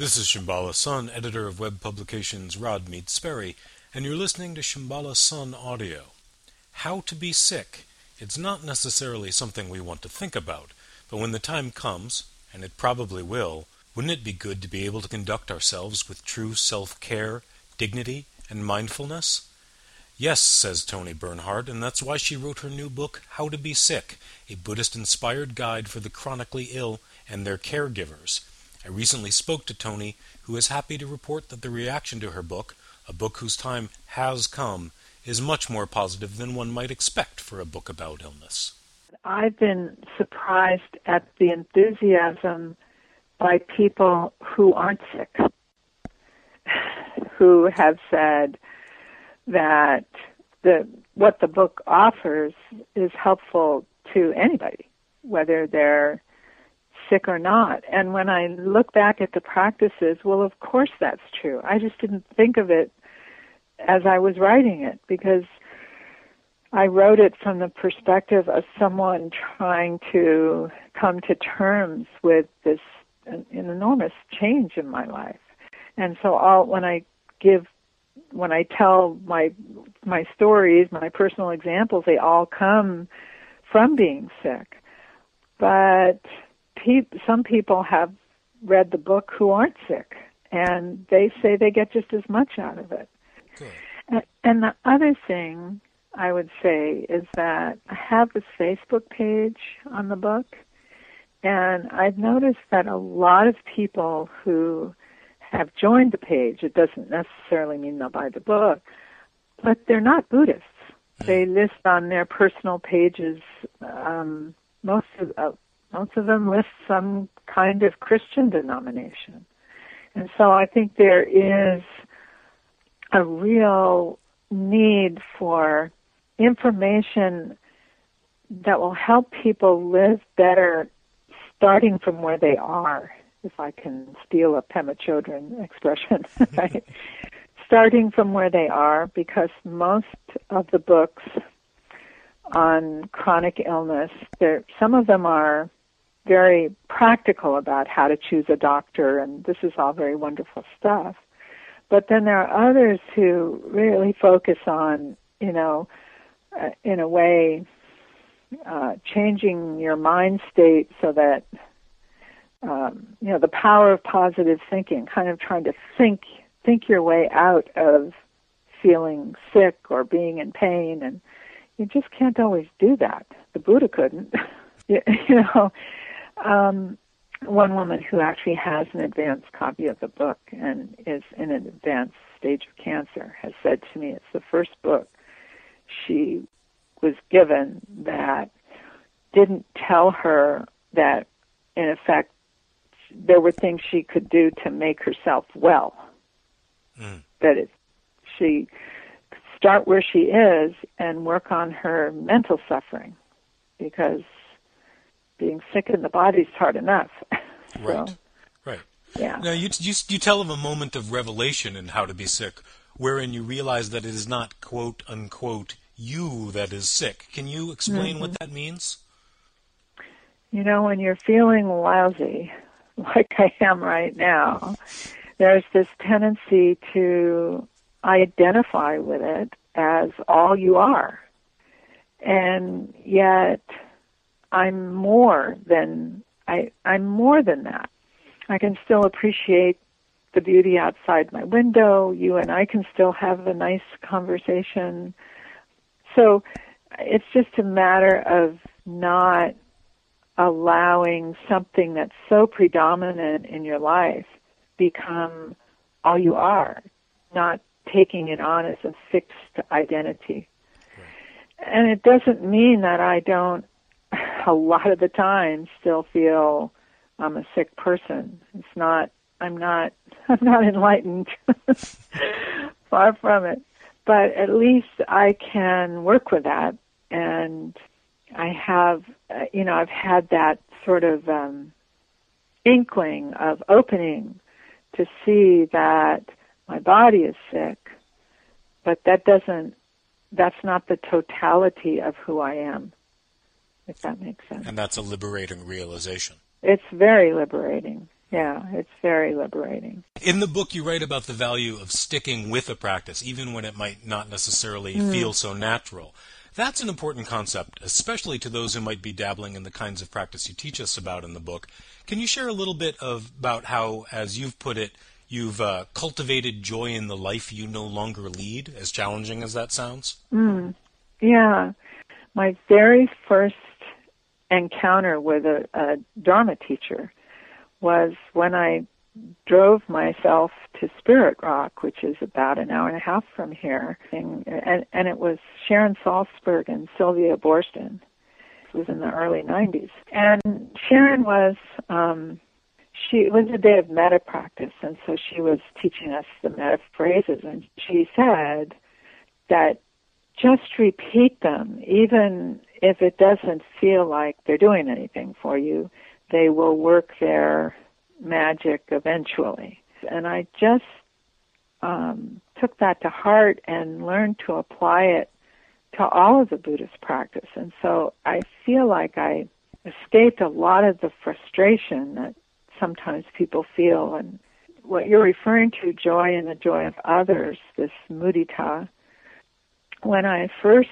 This is Shambhala Sun, editor of web publications Rod Meets Sperry, and you're listening to Shambhala Sun Audio. How to be sick. It's not necessarily something we want to think about, but when the time comes, and it probably will, wouldn't it be good to be able to conduct ourselves with true self-care, dignity, and mindfulness? Yes, says Toni Bernhard, and that's why she wrote her new book, How to Be Sick, a Buddhist-inspired guide for the chronically ill and their caregivers. I recently spoke to Toni, who is happy to report that the reaction to her book, a book whose time has come, is much more positive than one might expect for a book about illness. I've been surprised at the enthusiasm by people who aren't sick, who have said that what the book offers is helpful to anybody, whether they're sick or not. And when I look back at the practices, well, of course that's true. I just didn't think of it as I was writing it, because I wrote it from the perspective of someone trying to come to terms with this an enormous change in my life. And so when I tell my stories, my personal examples, they all come from being sick. But some people have read the book who aren't sick, and they say they get just as much out of it. Good. And the other thing I would say is that I have this Facebook page on the book, and I've noticed that a lot of people who have joined the page, it doesn't necessarily mean they'll buy the book, but they're not Buddhists. They list on their personal pages, most of them list some kind of Christian denomination. And so I think there is a real need for information that will help people live better starting from where they are, if I can steal a Pema Chodron expression, right? Starting from where they are, because most of the books on chronic illness, some of them are very practical about how to choose a doctor, and this is all very wonderful stuff. But then there are others who really focus on, in a way, changing your mind state so that, the power of positive thinking, kind of trying to think your way out of feeling sick or being in pain, and you just can't always do that. The Buddha couldn't. One woman who actually has an advanced copy of the book and is in an advanced stage of cancer has said to me it's the first book she was given that didn't tell her that, in effect, there were things she could do to make herself well. That is, she could start where she is and work on her mental suffering, because being sick in the body is hard enough. Right. Yeah. Now, you tell of a moment of revelation in How to Be Sick, wherein you realize that it is not, quote, unquote, you that is sick. Can you explain what that means? When you're feeling lousy, like I am right now, there's this tendency to identify with it as all you are. And yet, I'm more than that. I can still appreciate the beauty outside my window. You and I can still have a nice conversation. So it's just a matter of not allowing something that's so predominant in your life become all you are, not taking it on as a fixed identity. Right. And it doesn't mean that I don't, a lot of the time, still feel I'm a sick person. I'm not enlightened. Far from it. But at least I can work with that, and I have, I've had that sort of inkling of opening to see that my body is sick, but that's not the totality of who I am, if that makes sense. And that's a liberating realization. It's very liberating. Yeah, it's very liberating. In the book, you write about the value of sticking with a practice, even when it might not necessarily feel so natural. That's an important concept, especially to those who might be dabbling in the kinds of practice you teach us about in the book. Can you share a little bit about how, as you've put it, you've cultivated joy in the life you no longer lead, as challenging as that sounds? Yeah. My very first encounter with a Dharma teacher was when I drove myself to Spirit Rock, which is about an hour and a half from here, and it was Sharon Salzberg and Sylvia Borston. It was in the early 90s. And Sharon was, it was a day of metta practice, and so she was teaching us the metta phrases, and she said that just repeat them, even if it doesn't feel like they're doing anything for you, they will work their magic eventually. And I just took that to heart and learned to apply it to all of the Buddhist practice. And so I feel like I escaped a lot of the frustration that sometimes people feel. And what you're referring to, joy in the joy of others, this mudita, when I first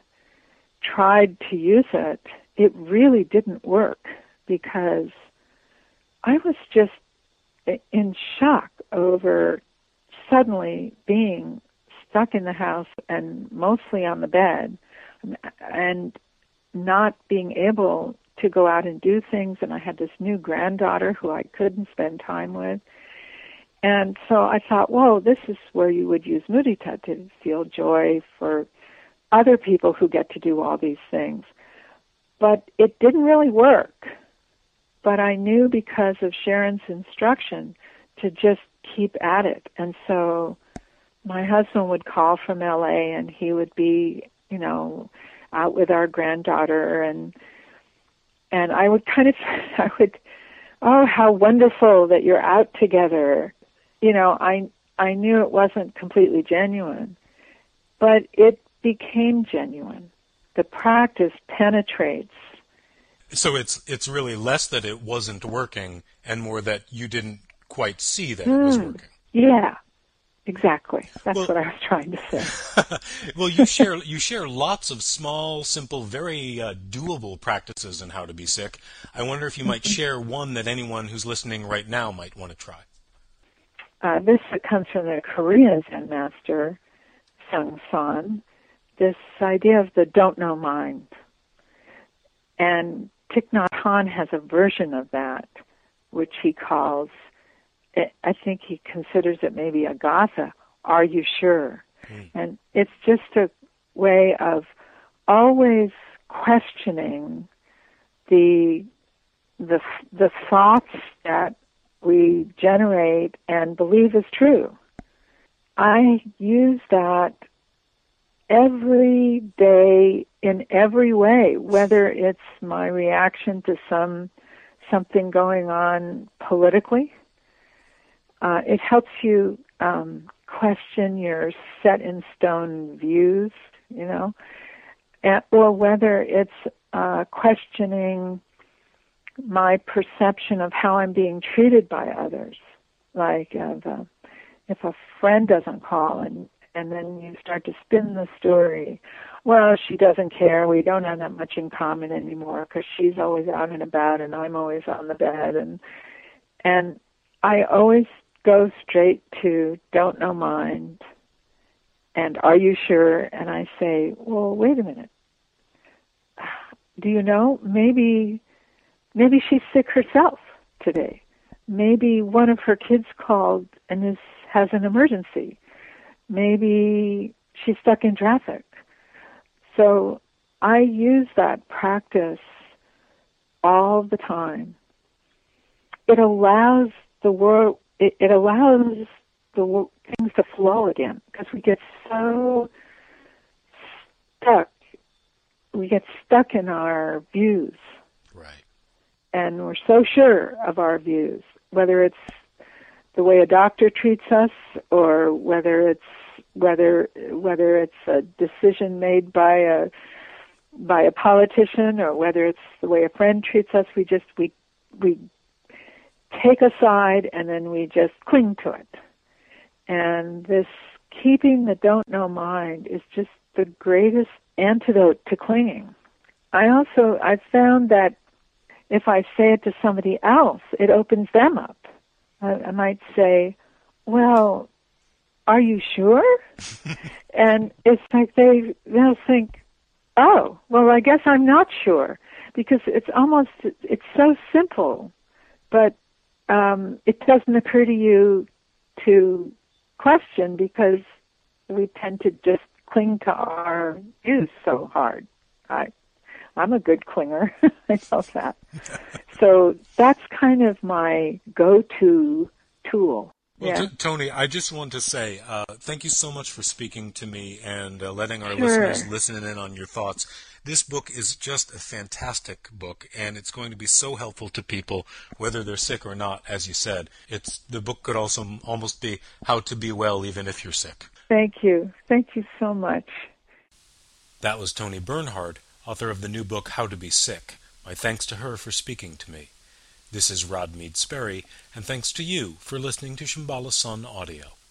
tried to use it, it really didn't work because I was just in shock over suddenly being stuck in the house and mostly on the bed and not being able to go out and do things. And I had this new granddaughter who I couldn't spend time with. And so I thought, whoa, this is where you would use mudita, to feel joy for other people who get to do all these things. But it didn't really work. But I knew because of Sharon's instruction to just keep at it. And so my husband would call from LA and he would be, out with our granddaughter and I would oh, how wonderful that you're out together. I knew it wasn't completely genuine, but it became genuine. The practice penetrates. So it's really less that it wasn't working and more that you didn't quite see that it was working. Yeah, exactly. That's what I was trying to say. Well, you share lots of small, simple, very doable practices in how to be sick. I wonder if you might share one that anyone who's listening right now might want to try. This comes from the Korean Zen master, Seung San, this idea of the don't know mind. And Thich Nhat Hanh has a version of that, which he calls, I think he considers it maybe a gatha, are you sure? And it's just a way of always questioning the thoughts that we generate and believe is true. I use that every day in every way, whether it's my reaction to something going on politically. It helps you question your set-in-stone views, or whether it's questioning my perception of how I'm being treated by others. Like if a friend doesn't call and then you start to spin the story, well, she doesn't care, we don't have that much in common anymore because she's always out and about and I'm always on the bed. And I always go straight to don't know mind and are you sure? And I say, well, wait a minute. Do you know, maybe she's sick herself today. Maybe one of her kids called and has an emergency. Maybe she's stuck in traffic. So I use that practice all the time. It allows the world, it allows the things to flow again, because we get so stuck. We get stuck in our views. Right. And we're so sure of our views, whether it's the way a doctor treats us or whether it's a decision made by a politician or whether it's the way a friend treats us. We take aside and then we just cling to it. And this keeping the don't know mind is just the greatest antidote to clinging. I've found that if I say it to somebody else, it opens them up. I might say, well, are you sure? And it's like they'll think, oh, well, I guess I'm not sure, because it's so simple, but it doesn't occur to you to question because we tend to just cling to our views so hard. I'm a good clinger. I know that. So that's kind of my go-to tool. Well, Yeah. Toni, I just want to say thank you so much for speaking to me and letting our Sure. listeners listen in on your thoughts. This book is just a fantastic book, and it's going to be so helpful to people, whether they're sick or not, as you said. The book could also almost be how to be well even if you're sick. Thank you. Thank you so much. That was Toni Bernhard, author of the new book How to Be Sick. My thanks to her for speaking to me. This is Rod Mead Sperry, and thanks to you for listening to Shambhala Sun Audio.